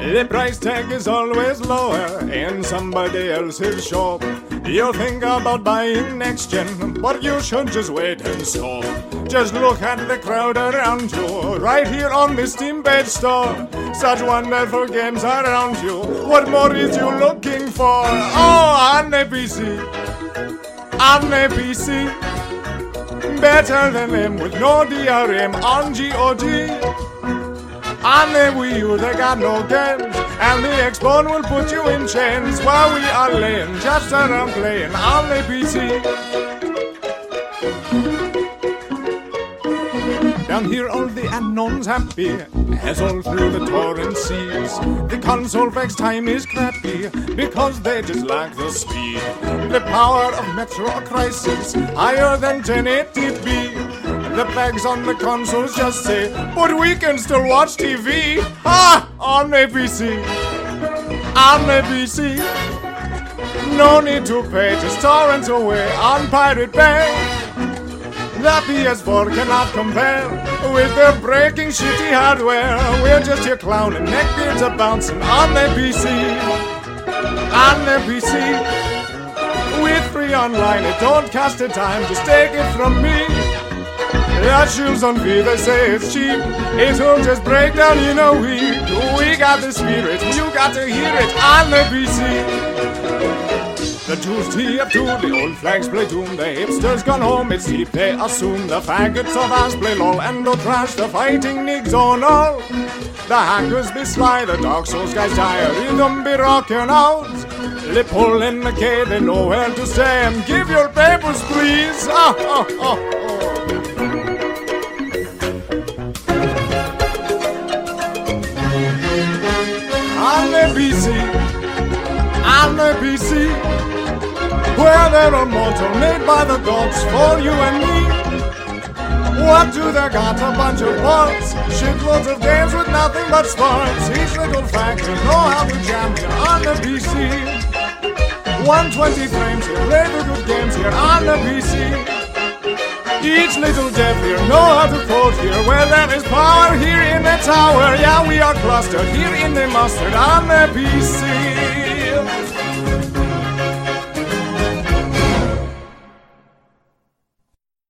The price tag is always lower in somebody else's shop. You think about buying next gen, but you should just wait and stop. Just look at the crowd around you, right here on the Steam-based store. Such wonderful games around you. What more is you looking for? Oh, on the PC, on the PC. Better than them with no DRM on GOG. On the Wii U they got no games, and the Xbox will put you in chains while we are laying just around playing on the PC. Down here all the unknowns happy, as all through the torrent seas. The console flex time is crappy, because they just lack the speed. The power of Metro Crisis, higher than 1080p. The flags on the consoles just say, but we can still watch TV. On the PC, on the PC. No need to pay, just torrent away on Pirate Bay. The PS4 cannot compare with their breaking shitty hardware. We're just here clowning, neckbeards are bouncing on the PC. On the PC. With free online, it don't cost a dime, just take it from me. That shoes on V, they say it's cheap. It'll just break down in a week. We got the spirit, you got to hear it on the PC. The Jews tee up to the old flags play doom. The hipsters gone home, it's deep, they assume. The faggots of us play LOL and no trash. The fighting niggas on all. The hackers be sly, the Dark Souls guys die. Rhythm be rocking out. They pull in the K, they know where to stay. And give your papers, please. On the PC, on the PC, where they're immortal, made by the gods for you and me. What do they got? A bunch of ports, shitloads of games with nothing but sports. Each little factor know how to jam here on the PC. 120 frames here, play the good games here on the PC. Each little dev here know how to code here. Where there is power here in the tower. Yeah, we are clustered here in the mustard on the PC.